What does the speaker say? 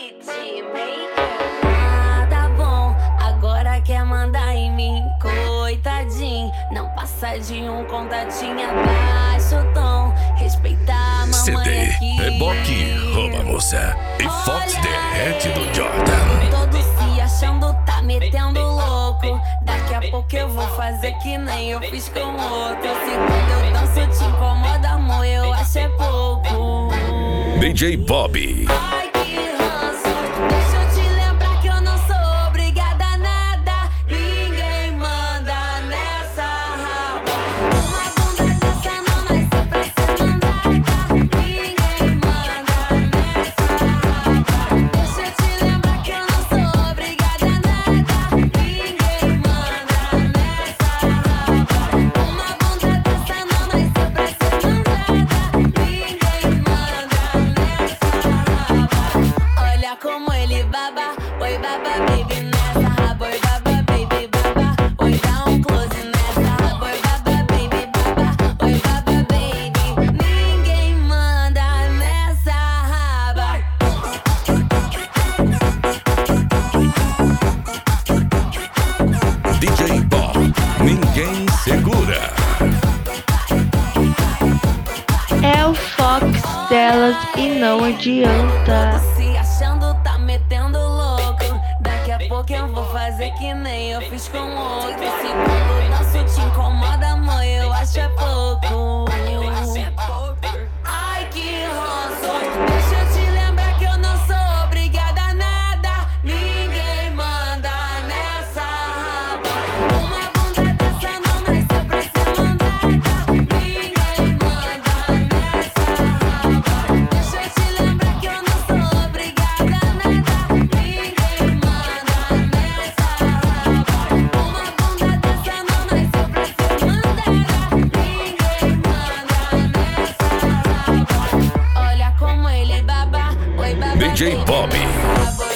Tá bom, agora quer mandar em mim, coitadinho. Não passa de um contatinho abaixo o tom. Respeitar a mamãe CD, aqui. Reboque, Rouba Moça e Fox derrete do Jordan. Todo se achando tá metendo louco. Daqui a pouco eu vou fazer que nem eu fiz com outro. Se quando eu danço te incomoda, amor, eu acho é pouco. DJ Bob. Ai, que ranço. Deixa eu te lembrar que eu não sou obrigada a nada. Ninguém manda nessa raba. Uma bunda dessa não nasceu pra ser mandada. Ninguém manda nessa raba. Deixa eu te lembrar que eu não sou obrigada a nada. Ninguém manda nessa raba. Uma bunda dessa não nasceu pra ser mandada. Ninguém manda nessa raba. Olha como ele baba. Oi, baba, baby, nessa raba. Oi, baba, baby, baba. Oi, dá um close nessa raba. Oi, baba, baby, baba. Oi, baba, baby. Ninguém manda nessa raba. DJ Bob, ninguém segura. É o Fox delas e não adianta. Se achando tá metendo louco. Daqui a pouco eu vou fazer que nem eu fiz com outro. Se quando eu danço te incomoda, mãe, eu acho é pouco. Ai, que ranço. Deixa eu te lembrar que eu não sou obrigada a nada. Ninguém manda nessa raba. Uma bunda dessa não nasceu pra ser mandada. Ninguém manda nessa raba. Deixa eu te lembrar que eu não sou obrigada a nada. Ninguém manda nessa raba. Uma bunda dessa não nasceu pra ser mandada. Ninguém manda nessa raba. Olha como ele baba. Oi, baba, DJ baby, Bob. nessa raba.